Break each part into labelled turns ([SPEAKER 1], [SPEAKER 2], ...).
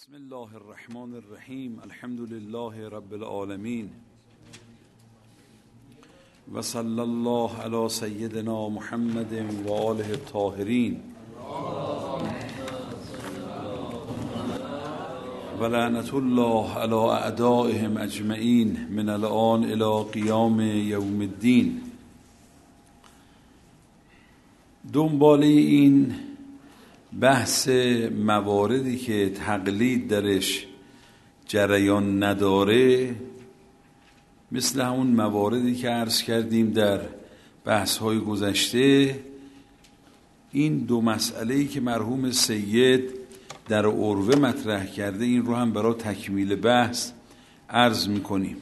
[SPEAKER 1] بسم الله الرحمن الرحیم. الحمد لله رب العالمین و صلی الله علی سیدنا محمد و آله الطاهرین و لعنت الله علی اعدائهم اجمعین من الآن الی قیام یوم الدین. دنباله این بحث مواردی که تقلید درش جریان نداره، مثل همون مواردی که عرض کردیم در بحث‌های گذشته، این دو مسئله‌ای که مرحوم سید در عروه مطرح کرده، این رو هم برای تکمیل بحث عرض می‌کنیم.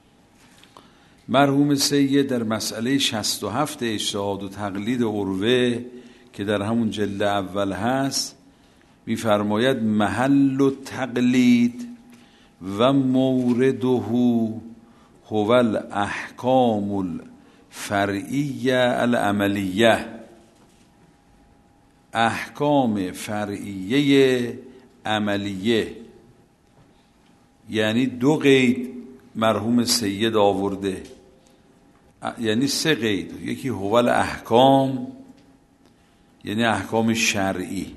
[SPEAKER 1] مرحوم سید در مسئله 67 اجتهاد و تقلید عروه که در همون جلد اول هست می‌فرماید محل التقلید و مورده هو الاحکام الفرعیه العملیه. احکام فرعیه عملیه، یعنی دو قید مرحوم سید آورده، یعنی سه قید. یکی هو الاحکام، یعنی احکام شرعی،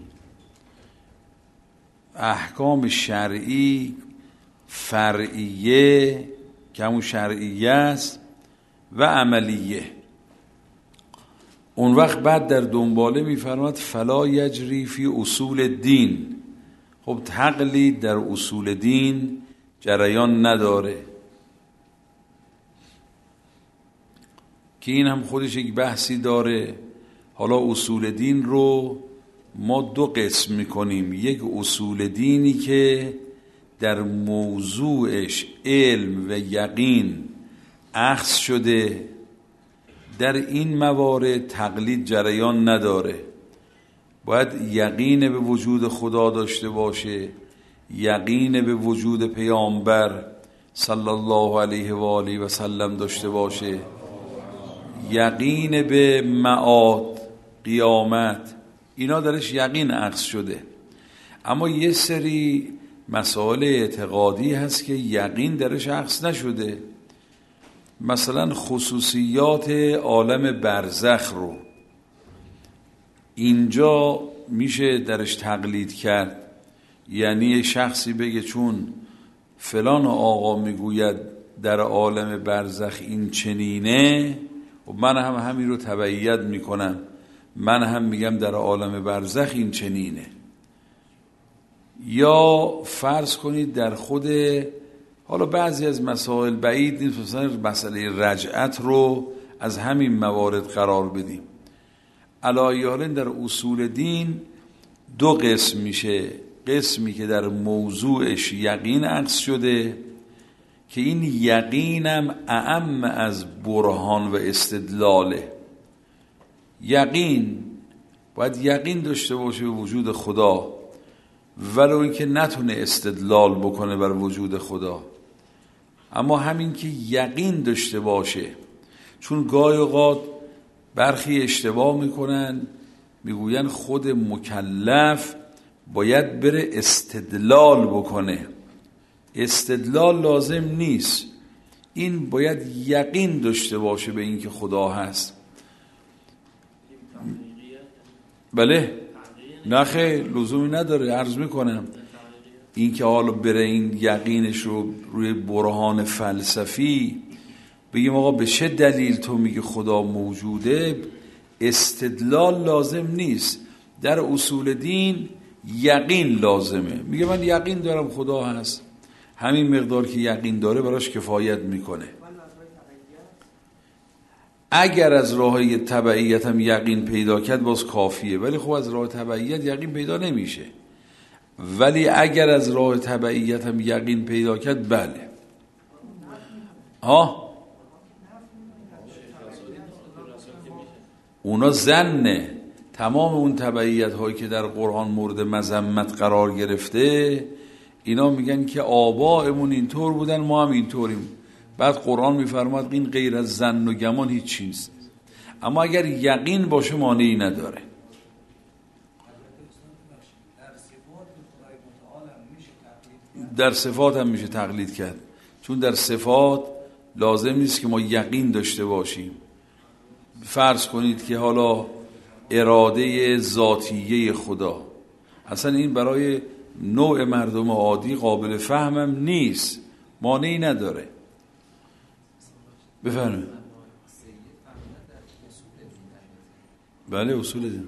[SPEAKER 1] احکام شرعی فرعیه که همون شرعیه است و عملیه. اون وقت بعد در دنباله میفرماد فلا یجری فی اصول الدین. خب تقلید در اصول دین جریان نداره، که این هم خودش یک بحثی داره. حالا اصول دین رو ما دو قسم میکنیم. یک اصول دینی که در موضوعش علم و یقین اخذ شده، در این موارد تقلید جریان نداره، باید یقین به وجود خدا داشته باشه، یقین به وجود پیامبر صلی الله علیه و آله و سلم داشته باشه، یقین به معاد قیامت، اینا درش یقین اخذ شده. اما یه سری مسائل اعتقادی هست که یقین درش اخذ نشده، مثلا خصوصیات عالم برزخ رو اینجا میشه درش تقلید کرد. یعنی شخصی بگه چون فلان آقا میگوید در عالم برزخ این چنینه، و من هم همین رو تبعیت میکنم، من هم میگم در عالم برزخ این چنینه. یا فرض کنید در خود، حالا بعضی از مسائل بعید نیست، مثلا مسئله رجعت رو از همین موارد قرار بدیم. علایه‌الحال در اصول دین دو قسم میشه. قسمی که در موضوعش یقین اخذ شده، که این یقینم اعم از برهان و استدلاله. یقین باید یقین داشته باشه به وجود خدا، ولو اینکه نتونه استدلال بکنه بر وجود خدا، اما همین که یقین داشته باشه. چون گاهی اوقات برخی اشتباه میکنن، میگوین خود مکلف باید بره استدلال بکنه. استدلال لازم نیست، این باید یقین داشته باشه به اینکه خدا هست. بله، نخه لزومی نداره. عرض میکنم این که حالا بره این یقینش رو روی برهان فلسفی بگیم آقا به چه دلیل تو میگی خدا موجوده، استدلال لازم نیست. در اصول دین یقین لازمه. میگه من یقین دارم خدا هست، همین مقدار که یقین داره براش کفایت میکنه. اگر از راه تبعیت هم یقین پیدا کرد باز کافیه، ولی خب از راه تبعیت یقین پیدا نمیشه. ولی اگر از راه تبعیت هم یقین پیدا کرد، بله. اونا ظنه. تمام اون تبعیت هایی که در قرآن مورد مذمت قرار گرفته، اینا میگن که آبائمون اینطور بودن، ما هم اینطوریم. بعد قرآن میفرماد این غیر از ظن و گمان هیچ چیز. اما اگر یقین باشه مانعی نداره.
[SPEAKER 2] در صفات خدای متعال هم میشه
[SPEAKER 1] در صفات هم میشه تقلید کرد، چون در صفات لازم نیست که ما یقین داشته باشیم. فرض کنید که حالا اراده ذاتیه خدا، اصلا این برای نوع مردم عادی قابل فهمم نیست، مانعی نداره. بفرمایید. بله اصول دین.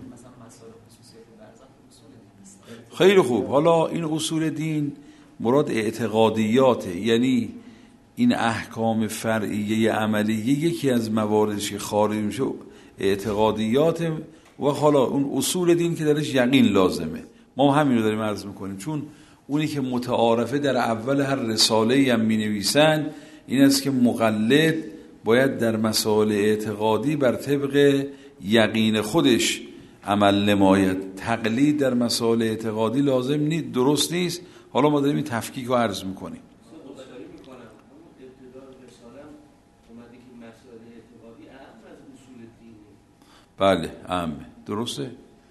[SPEAKER 1] خیلی خوب. حالا این اصول دین مراد اعتقادیاته، یعنی این احکام فرعیه عملیه یکی از مواردش که خارج میشه اعتقادیات، و حالا اون اصول دین که درش یقین لازمه. ما همین رو داریم عرض میکنیم، چون اونی که متعارفه در اول هر رساله‌ای هم مینویسن این است که مقلد باید در مسائل اعتقادی بر طبق یقین خودش عمل نماید. تقلید در مسائل اعتقادی لازم نیست، درست نیست. حالا ما داریم این تفکیک رو عرض میکنیم. بله اهم، درسته.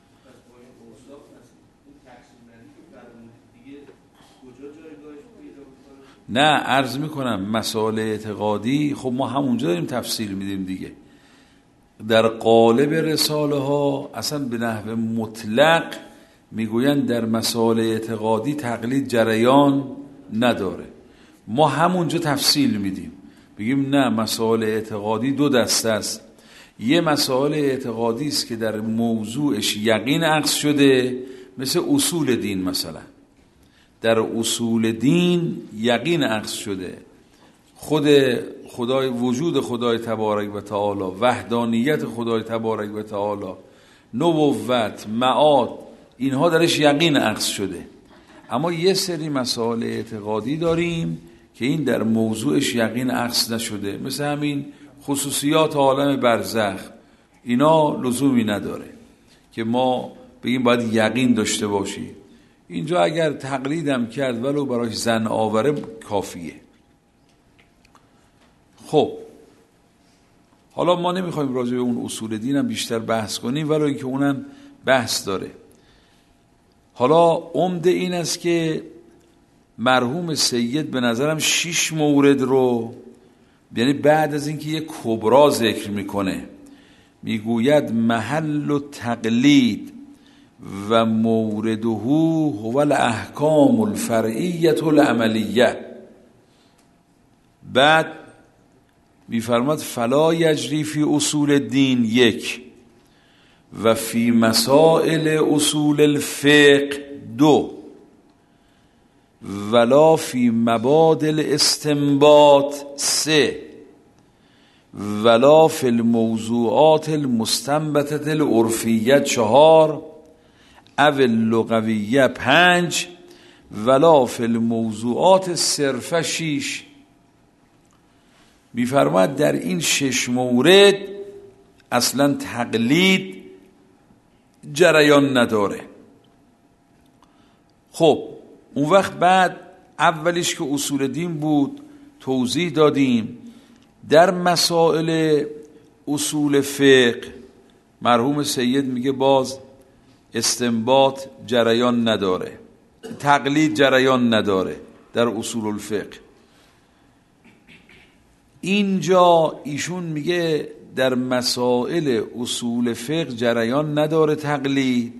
[SPEAKER 1] نه عرض میکنم مسائل اعتقادی خب ما همونجا داریم تفصیل میدیم دیگه. در قالب رساله ها اصلا به نحو مطلق میگویند در مسائل اعتقادی تقلید جریان نداره. ما همونجا تفصیل میدیم، بگیم نه مسائل اعتقادی دو دسته است. یه مسائل اعتقادی است که در موضوعش یقین اخذ شده، مثل اصول دین. مثلا در اصول دین یقین اخذ شده، خود خدای، وجود خدای تبارک و تعالی، وحدانیت خدای تبارک و تعالی، نبوت، معاد، اینها درش یقین اخذ شده. اما یه سری مسائل اعتقادی داریم که این در موضوعش یقین اخذ نشده، مثل همین خصوصیات عالم برزخ. اینا لزومی نداره که ما بگیم باید یقین داشته باشی. اینجا اگر تقلیدم کرد ولو برای زن آوره کافیه. خب حالا ما نمیخوایم راجع به اون اصول دینم بیشتر بحث کنیم، ولو اینکه اونم بحث داره. حالا عمده این است که مرحوم سید به نظرم 6 مورد رو، یعنی بعد از اینکه یک کبرا ذکر میکنه، میگوید محل تقلید و مورده هو الاحکام الفرعیه العملیه. بعد میفرماد فلا یجری فی اصول الدین 1 و فی مسائل اصول الفقه 2 ولا فی مبادل استنباط 3 ولا فی الموضوعات المستنبطه العرفیه 4 او اللغویه 5 ولا فی الموضوعات صرفه 6. میفرماید در این 6 مورد اصلا تقلید جریان نداره. خب اون وقت بعد اولیش که اصول دین بود توضیح دادیم. در مسائل اصول فقه مرحوم سید میگه باز استنباط جریان نداره، تقلید جریان نداره در اصول الفقه. اینجا ایشون میگه در مسائل اصول فقه جریان نداره تقلید.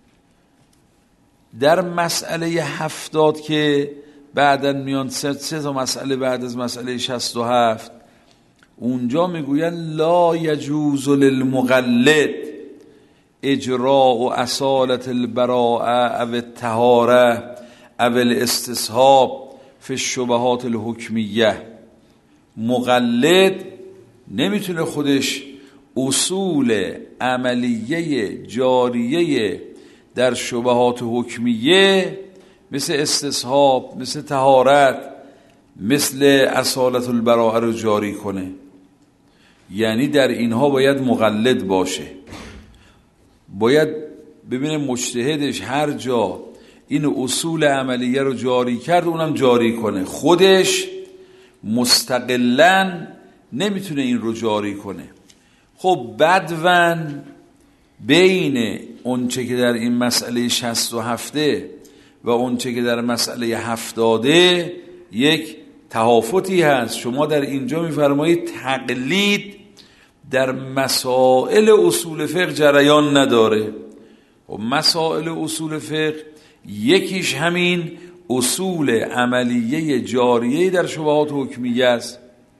[SPEAKER 1] در مسئله 70 که بعداً میان 3 تا مسئله بعد از مسئله 67، اونجا میگوین لا یجوز للمقلد اجراء و اصالت البراءه او الطهاره او الاستصحاب فی الشبهات الحکمیه. مقلد نمیتونه خودش اصول عملیه جاریه در شبهات حکمیه مثل استصحاب، مثل طهارت، مثل اصالت البراءه رو جاری کنه. یعنی در اینها باید مقلد باشه، باید ببینه مجتهدش هر جا این اصول عملیه رو جاری کرد اونم جاری کنه. خودش مستقلاً نمیتونه این رو جاری کنه. خب بدون بین اونچه که در این مسئله 67 و اونچه که در مسئله 70 یک تهافتی هست. شما در اینجا میفرمایید تقلید در مسائل اصول فقه جریان نداره. و مسائل اصول فقه یکیش همین اصول عملیه جاریه در شبهات حکمیه است.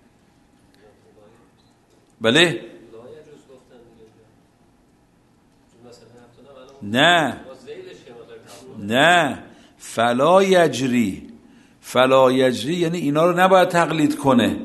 [SPEAKER 1] بله؟ نه فلا یجری یعنی اینا رو نباید تقلید کنه.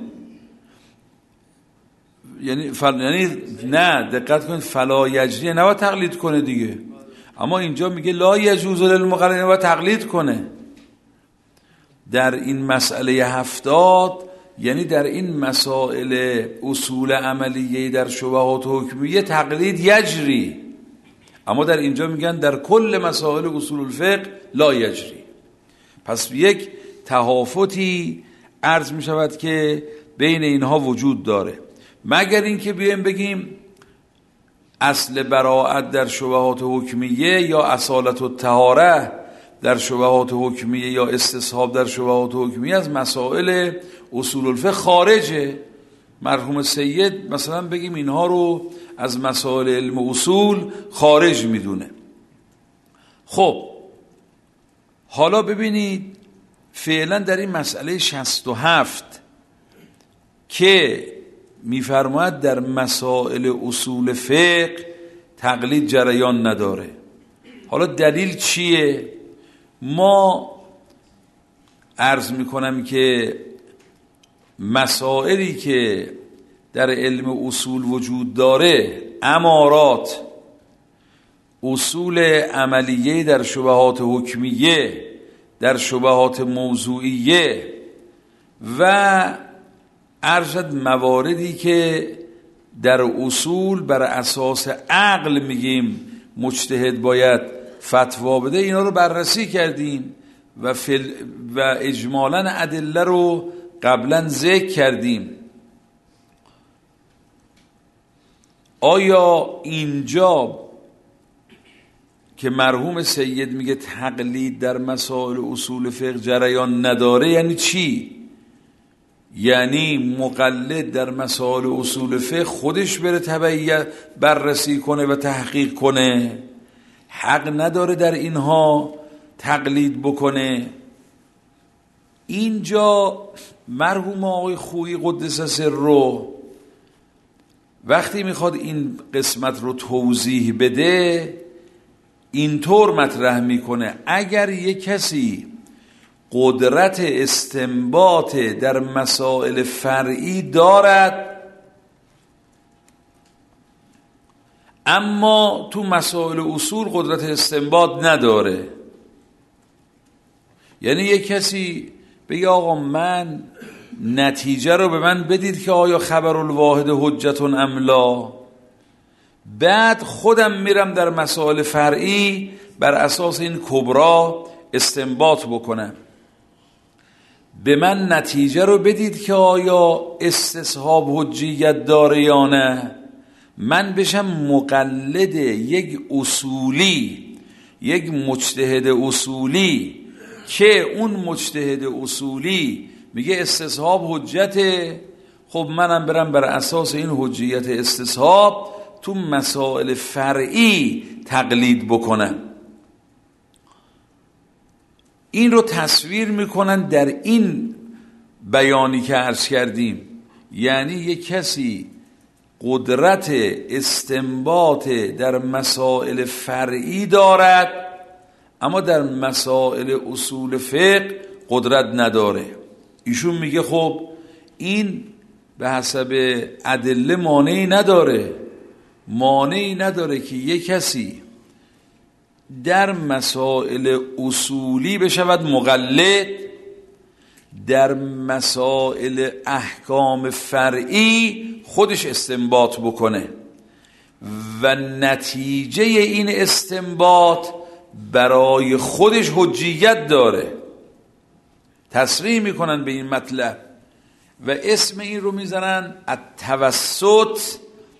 [SPEAKER 1] یعنی نه دقت کنید، فلا یجری نباید تقلید کنه دیگه. اما اینجا میگه لا یجوز للمقلد، نباید تقلید کنه. در این مسئله 70 یعنی در این مسائل اصول عملیه در شبهات حکمیه تقلید یجری، اما در اینجا میگن در کل مسائل اصول الفقه لا یجری. پس یک تهافتی عرض میشود که بین اینها وجود داره، مگر اینکه بیایم بگیم اصل براءت در شبهات حکمیه یا اصالت الطهاره در شبهات حکمیه یا استصحاب در شبهات حکمیه از مسائل اصول الفقه خارجه. مرحوم سید مثلا بگیم اینها رو از مسائل علم اصول خارج میدونه. خب حالا ببینید فعلا در این مسئله 67 که میفرماید در مسائل اصول فقه تقلید جریان نداره. حالا دلیل چیه؟ ما عرض میکنم که مسائلی که در علم اصول وجود داره، امارات، اصول عملیه در شبهات حکمیه، در شبهات موضوعیه و ارشد مواردی که در اصول بر اساس عقل میگیم مجتهد باید فتوا بده، اینا رو بررسی کردیم و اجمالاً ادله رو قبلا ذکر کردیم. آیا اینجا که مرحوم سید میگه تقلید در مسائل اصول فقه جریان نداره یعنی چی؟ یعنی مقلد در مسائل اصول فقه خودش بره تبعیت بررسی کنه و تحقیق کنه، حق نداره در اینها تقلید بکنه؟ اینجا مرحوم آقای خویی قدس سره وقتی میخواد این قسمت رو توضیح بده اینطور مطرح میکنه اگر یک کسی قدرت استنباط در مسائل فرعی دارد اما تو مسائل اصول قدرت استنباط نداره، یعنی یک کسی بگه آقا من نتیجه رو به من بدید که آیا خبر الواحد حجت ام لا، بعد خودم میرم در مسائل فرعی بر اساس این کبرا استنباط بکنم. به من نتیجه رو بدید که آیا استصحاب حجیت داره یا نه، من بشم مقلد یک اصولی، یک مجتهد اصولی که اون مجتهد اصولی میگه استصحاب حجته، خب منم برم بر اساس این حجیت استصحاب تو مسائل فرعی تقلید بکنم. این رو تصویر میکنن در این بیانی که عرض کردیم، یعنی یک کسی قدرت استنباط در مسائل فرعی دارد اما در مسائل اصول فقه قدرت نداره. ایشون میگه خب این به حسب ادله مانعی نداره که یک کسی در مسائل اصولی بشود مقلد، در مسائل احکام فرعی خودش استنباط بکنه و نتیجه این استنباط برای خودش حجیت داره. تصریح میکنن به این مطلب و اسم این رو میزنن التوسط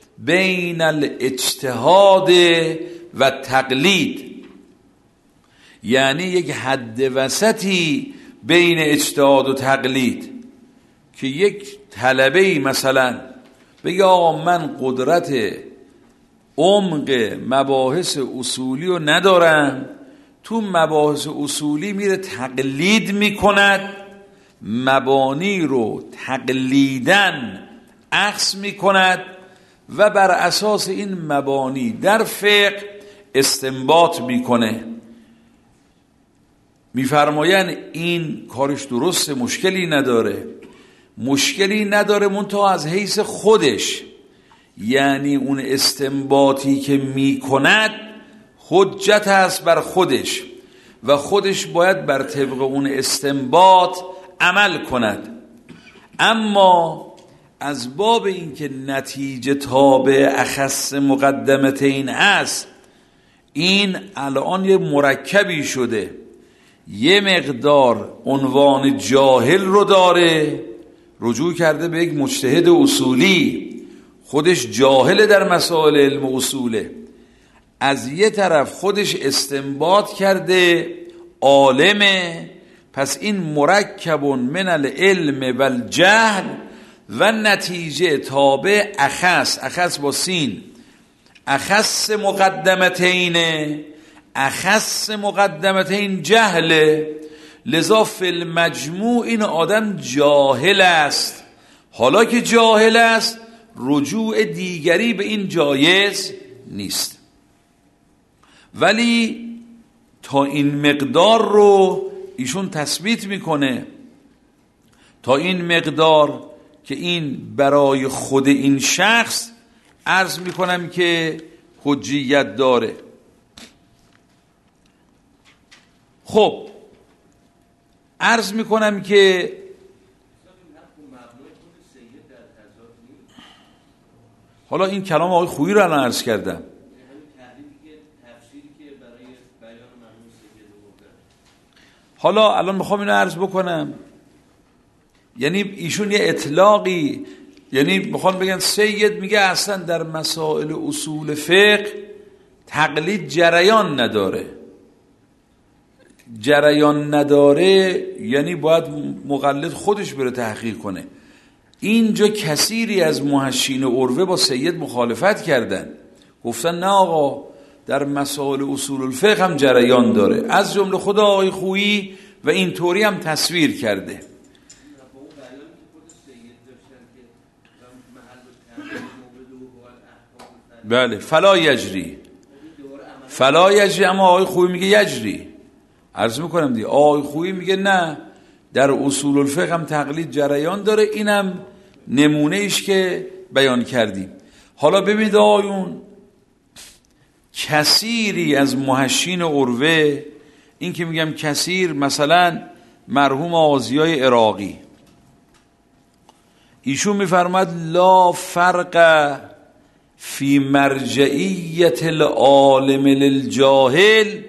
[SPEAKER 1] بین الاجتهاد و تقلید. یعنی یک حد وسطی بین اجتهاد و تقلید، که یک طلبه‌ای مثلا بگه آقا من قدرت عمق مباحث اصولی رو ندارم، تو مباحث اصولی میره تقلید میکند، مبانی رو تقلیدن اخذ میکند و بر اساس این مبانی در فقه استنباط میکنه. میفرمایند این کارش درسته، مشکلی نداره منتها از حیث خودش، یعنی اون استنباطی که میکند حجت است بر خودش و خودش باید بر طبق اون استنباط عمل کند. اما از باب این که نتیجه تابع اخص مقدمتین است، این الان یه مرکبی شده، یه مقدار عنوان جاهل رو داره، رجوع کرده به یک مجتهد اصولی، خودش جاهل در مسائل علم و اصوله، از یه طرف خودش استنباط کرده عالمه، پس این مرکب من العلم و الجهل و نتیجه تابع اخص با سین، اخص مقدمتین جهله، لذا فی المجموع این آدم جاهل است. حالا که جاهل است رجوع دیگری به این جایز نیست، ولی تا این مقدار رو ایشون تثبیت میکنه، تا این مقدار که این برای خود این شخص عرض میکنم که حجیت داره. خب عرض میکنم که حالا این کلام آقای خویی رو الان عرض کردم، حالا الان میخوام اینو عرض بکنم. یعنی ایشون یه اطلاقی، یعنی میخوان بگن سید میگه اصلا در مسائل اصول فقه تقلید جریان نداره، یعنی باید مقلد خودش بره تحقیق کنه. اینجا کثیری از محشین عروه با سید مخالفت کردن، گفتن نه آقا در مسائل اصول الفقه هم جریان داره، از جمله خود آقای خویی و این طوری هم تصویر کرده. بله فلا یجری، اما آقای خویی میگه یجری. عرض میکنم دیگه آقای خویی میگه نه در اصول الفقه هم تقلید جریان داره، اینم نمونه ایش که بیان کردیم. حالا ببینید آقایون، کثیری از محشین عروه، این که میگم کثیر، مثلا مرحوم آذیای عراقی، ایشون میفرماد لا فرق فی مرجعیت العالم للجاهل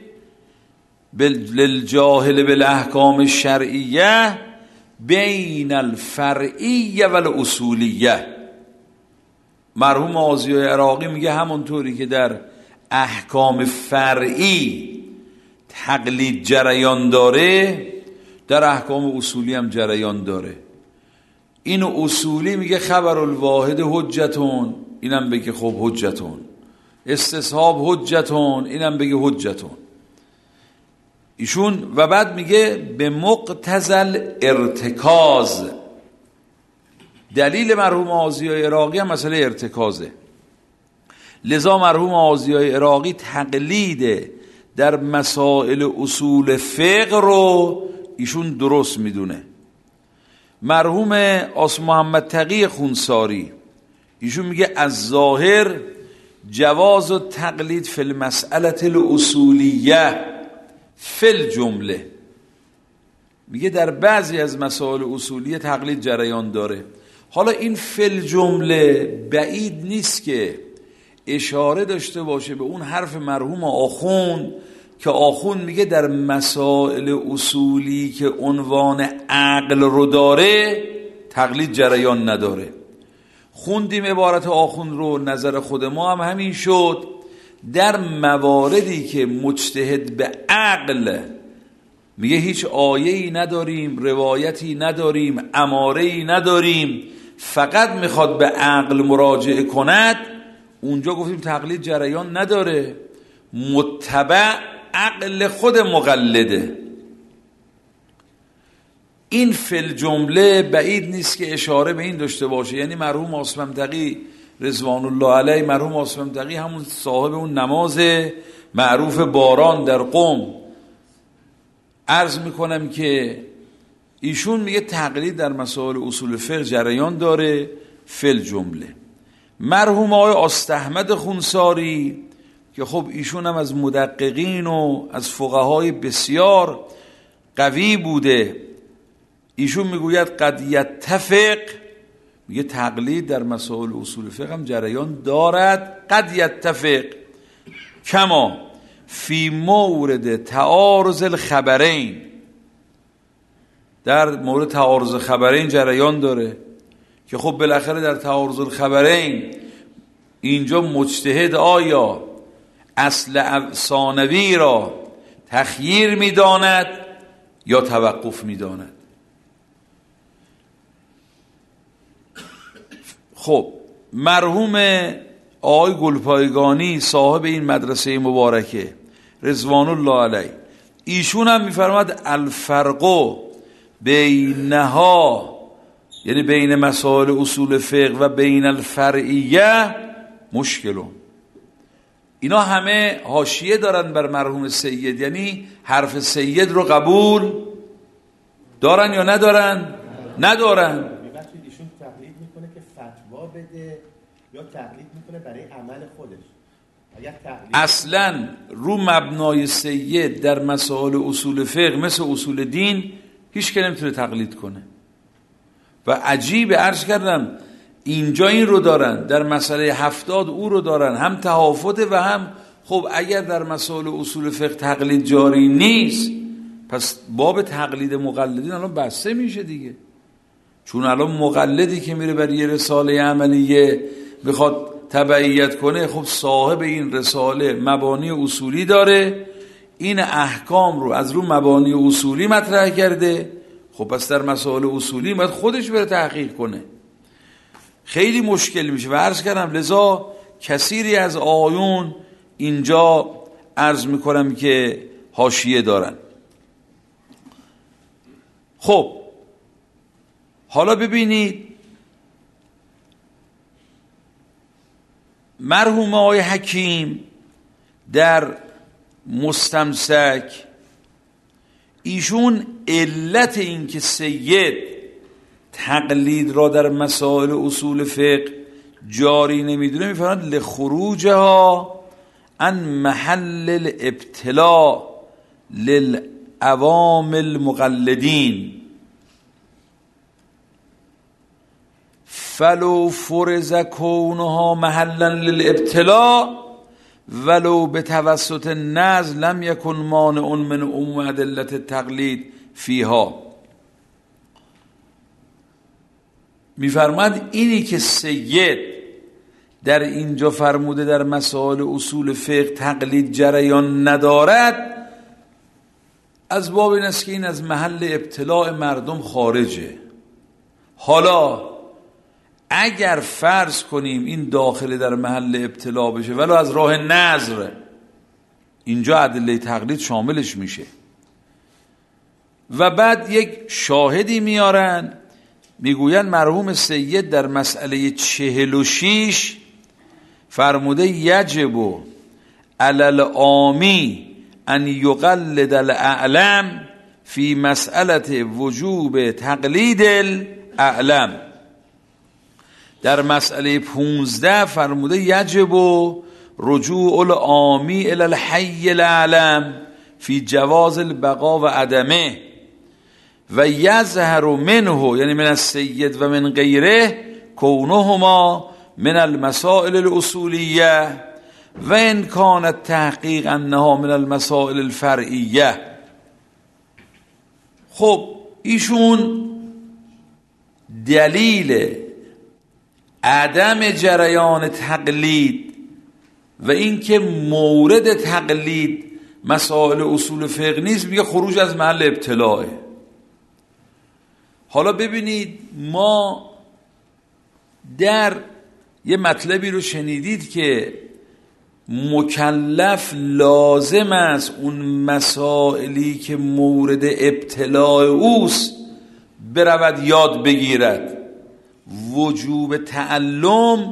[SPEAKER 1] بالاحکام الشرعیه بین الفرعیه و الاصولیه. مرحوم آذیای عراقی میگه همونطوری که در احکام فرعی تقلید جریان داره، در احکام اصولی هم جریان داره. این اصولی میگه خبر الواحد حجتون، اینم بگه خب حجتون، استصحاب حجتون، اینم بگه حجتون ایشون. و بعد میگه به مقتضی ارتکاز، دلیل مرحوم آذیای عراقی هم مسئله ارتکازه، لذا مرحوم آذیای عراقی تقلید در مسائل اصول فقه رو ایشون درست میدونه. مرحوم آس محمد تقی خونساری ایشون میگه از ظاهر جواز و تقلید فی المسئله الاصولیه فی الجمله، میگه در بعضی از مسائل اصولیه تقلید جریان داره. حالا این فی الجمله بعید نیست که اشاره داشته باشه به اون حرف مرحوم آخوند که آخوند میگه در مسائل اصولی که عنوان عقل رو داره تقلید جریان نداره. خوندیم عبارت آخوند رو، نظر خود ما هم همین شد. در مواردی که مجتهد به عقل میگه هیچ آیه‌ای نداریم، روایتی نداریم، اماره‌ای نداریم، فقط میخواد به عقل مراجعه کند، اونجا گفتیم تقلید جریان نداره، متبع عقل خود مقلده. این فل جمله بعید نیست که اشاره به این داشته باشه. یعنی مرحوم آصف‌منطقی رضوان الله علیه، مرحوم آصف‌منطقی همون صاحب اون نماز معروف باران در قم، عرض میکنم که ایشون میگه تقلید در مسائل اصول فقه جریان داره فل جمله. مرحوم آقای آستاحمد خونساری که خب ایشون هم از مدققین و از فقهای بسیار قوی بوده، ایشون میگوید قد یتفق، میگه تقلید در مسائل اصول فقه هم جریان دارد، قد یتفق کما فی مورد تعارض الخبرین، در مورد تعارض خبرین جریان داره که خب بالاخره در تعارض الخبرین اینجا مجتهد آیا اصل ثانوی را تخییر میداند یا توقف میداند. خب مرحوم آقای گلپایگانی صاحب این مدرسه مبارکه رضوان الله علیه، ایشون هم میفرماد الفرق بینها، یعنی بین مسائل اصول فقه و بین الفرعیه مشکلون. اینا همه حاشیه دارن بر مرحوم سید، یعنی حرف سید رو قبول دارن یا ندارن؟ ندارن.
[SPEAKER 2] ایشون تقلید میکنه که فتوا بده یا تقلید میکنه برای عمل خودش؟
[SPEAKER 1] اصلا رو مبنای سید در مسائل اصول فقه مثل اصول دین هیچ که نمیتونه تقلید کنه. و عجیب، عرض کردم اینجا این رو دارن، در مسئله 70 او رو دارن، هم تهافته و هم خب اگر در مسائل اصول فقه تقلید جاری نیست، پس باب تقلید مقلدین الان بسته میشه دیگه. چون الان مقلدی که میره برای یه رساله عملیه بخواد تبعیت کنه، خب صاحب این رساله مبانی اصولی داره، این احکام رو از رو مبانی اصولی مطرح کرده، خب پس در مسائل اصولی باید خودش بره تحقیق کنه. خیلی مشکل میشه و عرض کردم لذا کثیری از آیون اینجا عرض میکنم که حاشیه دارن. خب حالا ببینید مرحوم آقای حکیم در مستمسک، ایشون علت این که سید تقلید را در مسائل اصول فقه جاری نمیدونه میفرماید لخروجها عن محل الابتلاء للعوام المقلدین فلو فرض کونها محلا للابتلاء ولو به توسط نزل لم یکن مانع من عموم ادله التقلید فیها. میفرماد اینی که سید در اینجا فرموده در مسائل اصول فقه تقلید جریان ندارد، از باب این است که این از محل ابتلاع مردم خارجه. حالا اگر فرض کنیم این داخل در محل ابتلاع بشه ولو از راه نظر، اینجا ادله تقلید شاملش میشه. و بعد یک شاهدی میارن، میگوین مرحوم سید در مسئله 46 فرموده یجب علی العامی ان یقلد الاعلم فی مسئله وجوب تقلید الاعلم. در مسئله 15 فرموده یجب رجوع العامی الی الحی الاعلم فی جواز البقاء و عدمه و یظهر منه، یعنی من السید و من غیره، کونهما من المسائل الاصولیه و ان کان التحقیق انها من المسائل الفرعیه. خب ایشون دلیل عدم جریان تقلید و این که مورد تقلید مسائل اصول فقه نیست، میگه خروج از محل ابتلاعه. حالا ببینید، ما در یه مطلبی رو شنیدید که مکلف لازم است اون مسائلی که مورد ابتلاع اوست برود یاد بگیرد. وجوب تعلم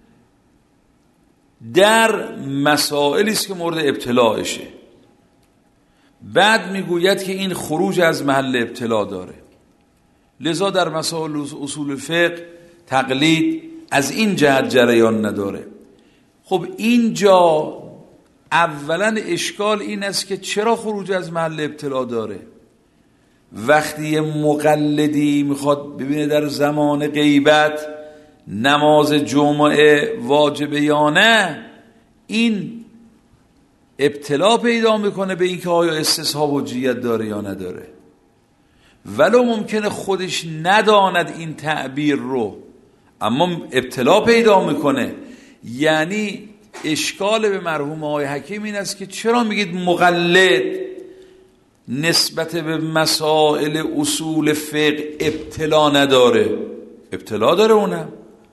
[SPEAKER 1] در مسائلی است که مورد ابتلاعشه. بعد میگوید که این خروج از محل ابتلا داره، لذا در مسائل اصول فقه تقلید از این جهت جریان نداره. خب اینجا اولا اشکال این است که چرا خروج از محل ابتلا داره؟ وقتی یه مقلدی میخواد ببینه در زمان غیبت نماز جمعه واجبه یا نه، این ابتلا پیدا میکنه به اینکه آیا استصحاب حجیت داره یا نداره، ولو ممکنه خودش نداند این تعبیر رو، اما ابتلا پیدا میکنه. یعنی اشکال به مرحوم آقای حکیم این است که چرا میگید مقلد نسبت به مسائل اصول فقه ابتلا نداره؟ ابتلا داره اونم،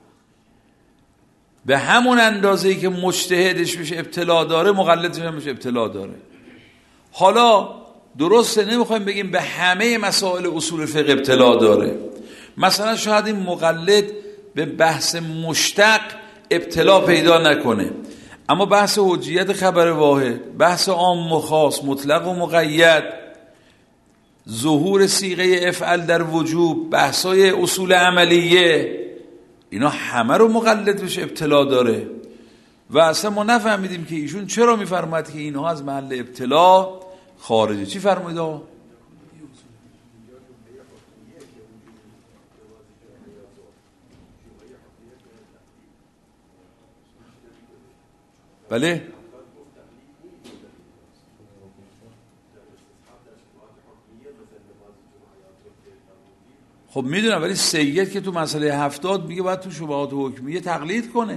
[SPEAKER 1] به همون اندازه‌ای که مجتهدش بشه ابتلا داره، مقلدش هم بشه ابتلا داره. حالا درسته نمیخوایم بگیم به همه مسائل اصول فقه ابتلا داره. مثلا شاید این مقلد به بحث مشتق ابتلا پیدا نکنه، اما بحث حجیت خبر واحد، بحث عام و خاص، مطلق و مقید، ظهور صیغه افعل در وجوب، بحثای اصول عملیه، اینا همه رو مقلد بشه ابتلا داره. و اصلا ما نفهمیدیم که ایشون چرا میفرماید که اینها از محل ابتلا خارجه. چی فرمایید آقا؟ بله خب میدونم، ولی سید که تو مسئله 70 میگه باید تو شبهات حکمیه تقلید کنه.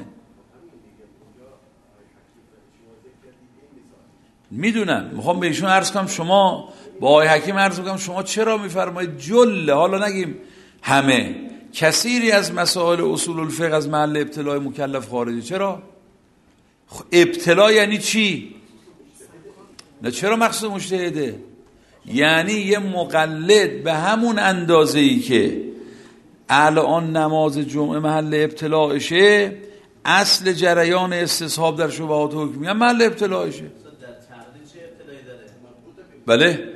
[SPEAKER 1] میدونم، میخوام به ایشون عرض کنم، شما با آقای حکیم عرض کنم شما چرا میفرمایید جل، حالا نگیم همه، کثیری از مسائل اصول الفقه از محل ابتلاء مکلف خارجه؟ چرا؟ ابتلا یعنی چی؟ نه چرا مقصود مجتهده؟ یعنی یه مقلد به همون اندازه‌ای که الان نماز جمعه محل ابتلاعشه، اصل جریان استصحاب در شبهات حکمیه محل ابتلاعشه. بله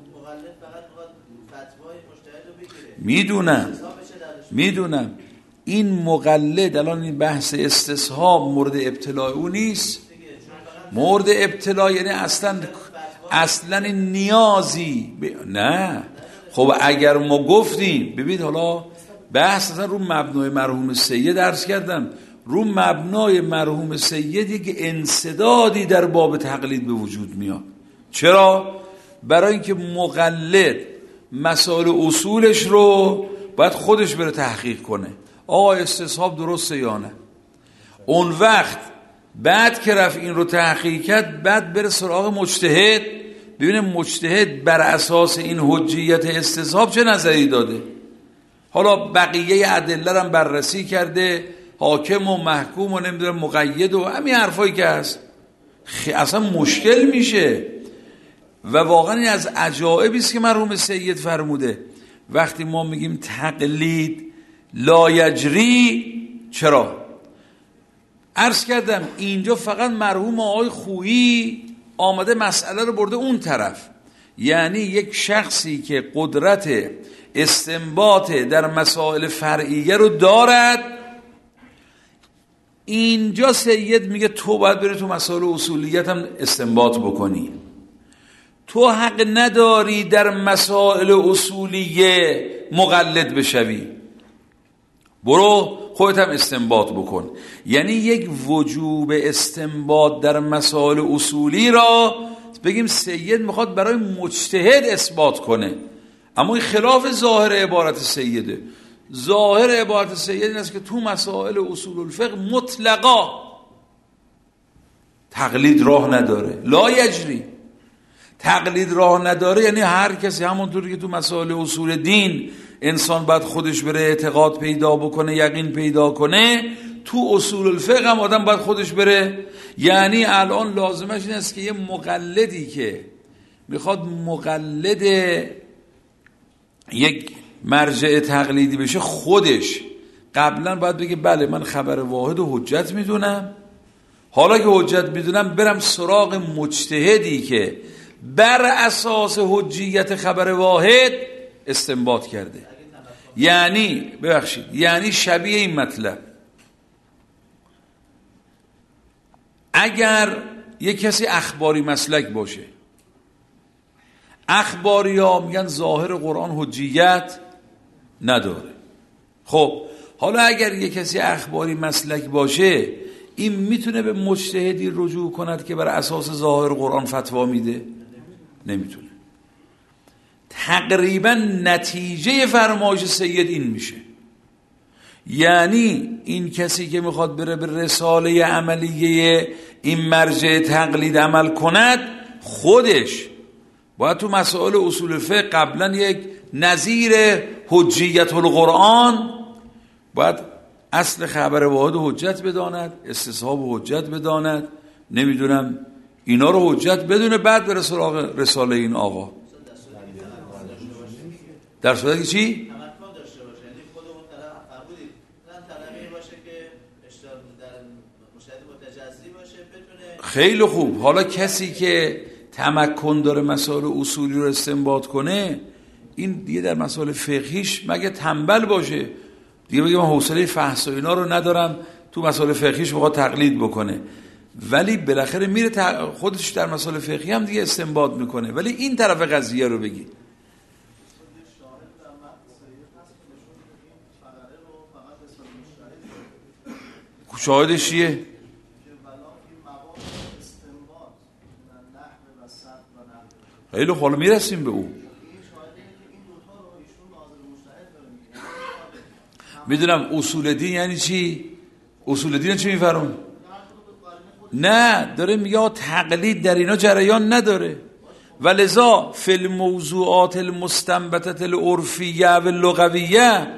[SPEAKER 1] میدونم این مقلد الان این بحث استصحاب مورد ابتلاع او نیست. مورد ابتلاع یعنی اصلا نیازی نه. خب اگر ما گفتیم ببینید، حالا بحث اصلا رو مبنای مرحوم سید عرض کردم، رو مبنای مرحوم سیدی که انسدادی در باب تقلید به وجود میاد. چرا؟ برای اینکه مقلد مسائل اصولش رو باید خودش بره تحقیق کنه، آقا استصحاب درسته یا نه. اون وقت بعد که رفت این رو تحقیق کرد، بعد بره سراغ مجتهد، ببینه مجتهد بر اساس این حجیت استصحاب چه نظری داده. حالا بقیه ادله هم بررسی کرده، حاکم و محکوم و نمیدونم مقید و همین حرفایی که هست، اصلا مشکل میشه. و واقعا این از عجایبی است که مرحوم سید فرموده. وقتی ما میگیم تقلید لایجری، چرا؟ عرض کردم اینجا فقط مرحوم آقای خویی آمده مسئله رو برده اون طرف، یعنی یک شخصی که قدرت استنباط در مسائل فرعیه رو دارد، اینجا سید میگه تو باید بری تو مسائل اصولیت هم استنباط بکنی، تو حق نداری در مسائل اصولیه مقلد بشوی، برو خودت هم استنباط بکن. یعنی یک وجوب استنباط در مسائل اصولی را بگیم سید میخواد برای مجتهد اثبات کنه، اما این خلاف ظاهر عبارت سیده. ظاهر عبارت سید این است که تو مسائل اصول الفقه مطلقا تقلید راه نداره. لا یجری، تقلید راه نداره یعنی هر کسی، همونطوری که تو مسائل اصول دین انسان باید خودش بره اعتقاد پیدا بکنه، یقین پیدا کنه، تو اصول الفقه هم آدم باید خودش بره. یعنی الان لازمش این است که یه مقلدی که میخواد مقلد یک مرجع تقلیدی بشه، خودش قبلا باید بگه بله من خبر واحد و حجت میدونم، حالا که حجت میدونم برم سراغ مجتهدی که بر اساس حجیت خبر واحد استنباط کرده. یعنی شبیه این مطلب، اگر یک کسی اخباری مسلک باشه، اخباری ها میگن ظاهر قرآن حجیت نداره. خب حالا اگر یک کسی اخباری مسلک باشه، این میتونه به مجتهدی رجوع کند که بر اساس ظاهر قرآن فتوا میده؟ نمیتونه. تقریبا نتیجه فرمایش سید این میشه، یعنی این کسی که میخواد بره به رساله عملیه این مرجع تقلید عمل کند، خودش باید تو مسائل اصول فقه قبلا یک نظیر حجیت القرآن، باید اصل خبر واحد حجت بداند، استصحاب حجت بداند، نمیدونم اینا رو حجت بدونه، بعد بره سراغ رساله این آقا. در صورتی که چی؟ خیلی خوب. حالا کسی که تمکن داره مسائل اصولی رو استنباط کنه، این دیگه در مسائل فقهیش مگه تنبل باشه دیگه بگه من حوصله فحص و اینا رو ندارم، تو مسائل فقهیش بخواد تقلید بکنه، ولی بالاخره میره خودش در مسائل فقهی هم دیگه استنباط میکنه. ولی این طرف قضیه رو بگی، شاهدش چیه؟ خیلی خوب، حالا میرسیم به او. میدونم اصول دین یعنی چی؟ اصول دین چی میفرمون؟ نه، داره میگه تقلید در اینا جریان نداره، ولذا فی الموضوعات المستنبطه العرفیه و اللغویه،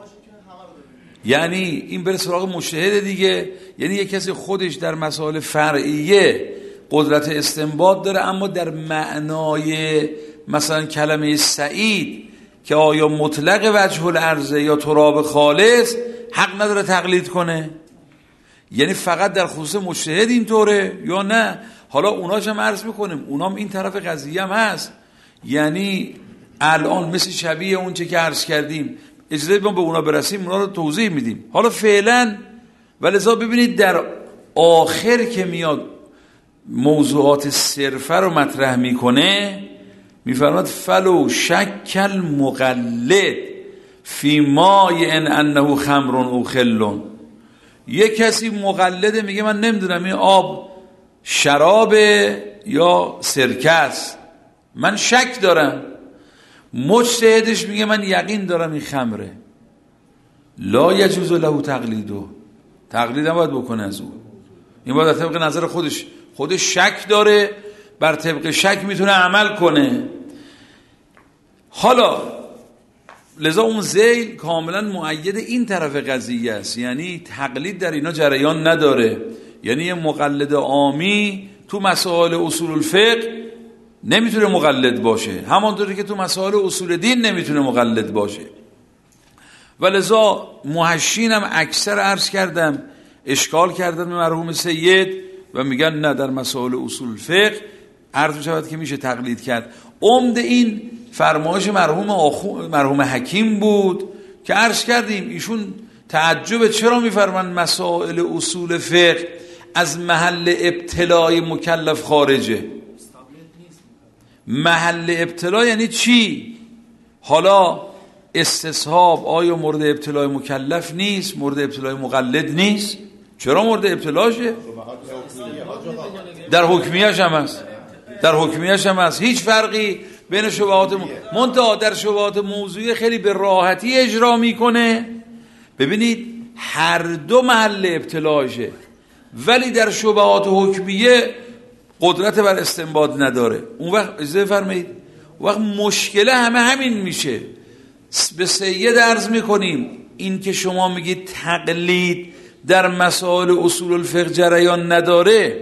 [SPEAKER 1] یعنی این بره سراغ مجتهد دیگه. یعنی یک کسی خودش در مسائل فرعیه قدرت استنباط داره، اما در معنای مثلا کلمه سعید که آیا مطلق وجه العرضه یا تراب خالص، حق نداره تقلید کنه. یعنی فقط در خصوص مجتهد اینطوره یا نه؟ حالا اوناش هم عرض میکنیم، اونام این طرف قضیه هم هست. یعنی الان مثل شبیه اون چه که عرض کردیم، اجازه بدیم به اونا برسیم، اونا رو توضیح میدیم. حالا فعلا ولذا ببینید در آخر که میاد موضوعات صرفه رو مطرح میکنه، میفرماد فلو شکل مقلد فی مای انه خمر او خل. یک کسی مقلده، میگه من نمیدونم این آب شرابه یا سرکه است، من شک دارم. مجتهدش میگه من یقین دارم این خمره. لا یجوز له تقلیدو، تقلید نباید بکنه از او. این باید طبق نظر خودش شک داره، بر طبق شک میتونه عمل کنه. حالا لذا اون ذیل کاملا مؤید این طرف قضیه است، یعنی تقلید در اینا جریان نداره. یعنی یه مقلد عامی تو مسائل اصول الفقه نمیتونه مقلد باشه، همانطوری که تو مسائل اصول دین نمیتونه مقلد باشه. ولذا محشین هم اکثر عرض کردم اشکال کردن به مرحوم سید و میگن نه، در مسائل اصول الفقه عرض شود که میشه تقلید کرد. عمد این فرمایش مرحوم حکیم بود که عرض کردیم ایشون تعجب چرا میفرمان مسائل اصول فقه از محل ابتلای مکلف خارجه. محل ابتلا یعنی چی؟ حالا استصحاب آیا مورد ابتلای مکلف نیست؟ مورد ابتلای مقلد نیست؟ چرا مورد ابتلاشه؟ در حکمیه‌اش هم هست، در حکمیه‌اش هم هست. هیچ فرقی بین شبهات منتها در شبهات موضوعی خیلی به راحتی اجرا میکنه. ببینید هر دو محل ابتلاشه، ولی در شبهات حکمیه قدرت بر استنباط نداره. اون وقت اجازه فرمایید، وقت مشکل همین میشه. به سید عرض میکنیم این که شما میگید تقلید در مسائل اصول الفقه جریان نداره،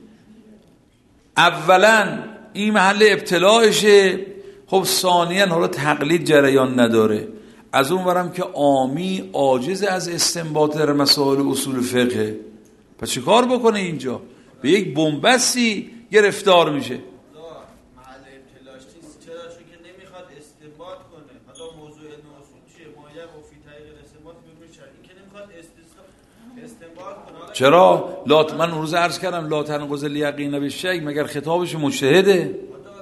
[SPEAKER 1] اولا این محل ابتلاعشه. خب ثانیاً حالا تقلید جریان نداره، از اون ورم که عامی عاجز از استنباط در مسائل اصول فقه، پس چه کار بکنه اینجا؟ به یک بنبستی گرفتار میشه.
[SPEAKER 3] محل ابتلاش نیست. چرا؟ چون که نمیخواد استنباط کنه. حالا موضوع علم اصول چیه؟ مایه و فی طریق الاستنباط میشه. این که نمیخواد استنباط کنه.
[SPEAKER 1] چرا؟ من اون روز عرض کردم لا تنقض الیقین بالشک، مگر خطابش مجتهده؟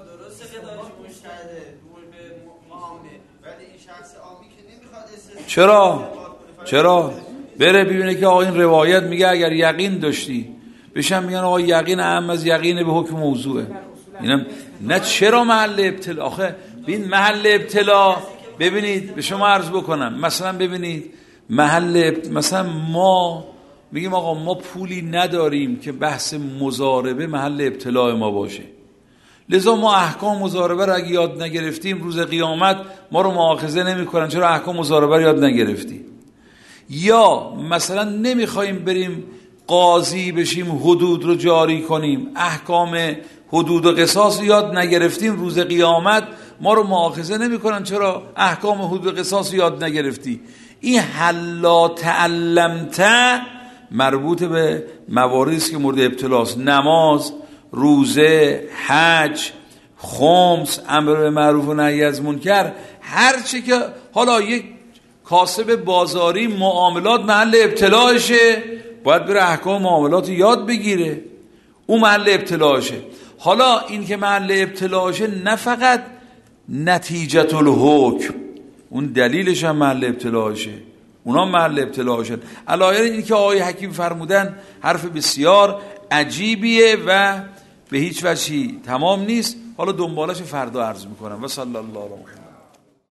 [SPEAKER 1] چرا؟ بره ببینه که آقا این روایت میگه اگر یقین داشتی، بشن میگن آقا یقین اهم از یقین به حکم موضوعه. اینم نه چرا محل ابتلا. آخه ببین محل ابتلا، ببینید به شما عرض بکنم، مثلا ببینید مثلا ما میگیم آقا ما پولی نداریم که بحث مضاربه محل ابتلا ما باشه، لذا ما احکام مضاربه رو اگه یاد نگرفتیم روز قیامت ما رو مؤاخذه نمی‌کنن چرا احکام مضاربه رو یاد نگرفتی. یا مثلا نمیخوایم بریم قاضی بشیم حدود رو جاری کنیم، احکام حدود و قصاص یاد نگرفتیم روز قیامت ما رو مؤاخذه نمی‌کنن چرا احکام حدود و قصاص یاد نگرفتی. این حلا تعلمت مربوط به مواردی است که مورد ابتلاست: نماز، روزه، حج، خمس، امر به معروف و نهی از منکر، هر چی که حالا یک کاسب بازاری معاملات محل ابتلاشه، باید بره احکام معاملات یاد بگیره، اون محل ابتلاشه. حالا این که محل ابتلاشه نه فقط نتیجت الحکم، اون دلیلش هم محل ابتلاشه، اونا محل ابتلاشه. علایه این که آقای حکیم فرمودن حرف بسیار عجیبیه و به هیچ وجهی تمام نیست. حالا دنبالش فردا عرض میکنم. و صلی الله علیه و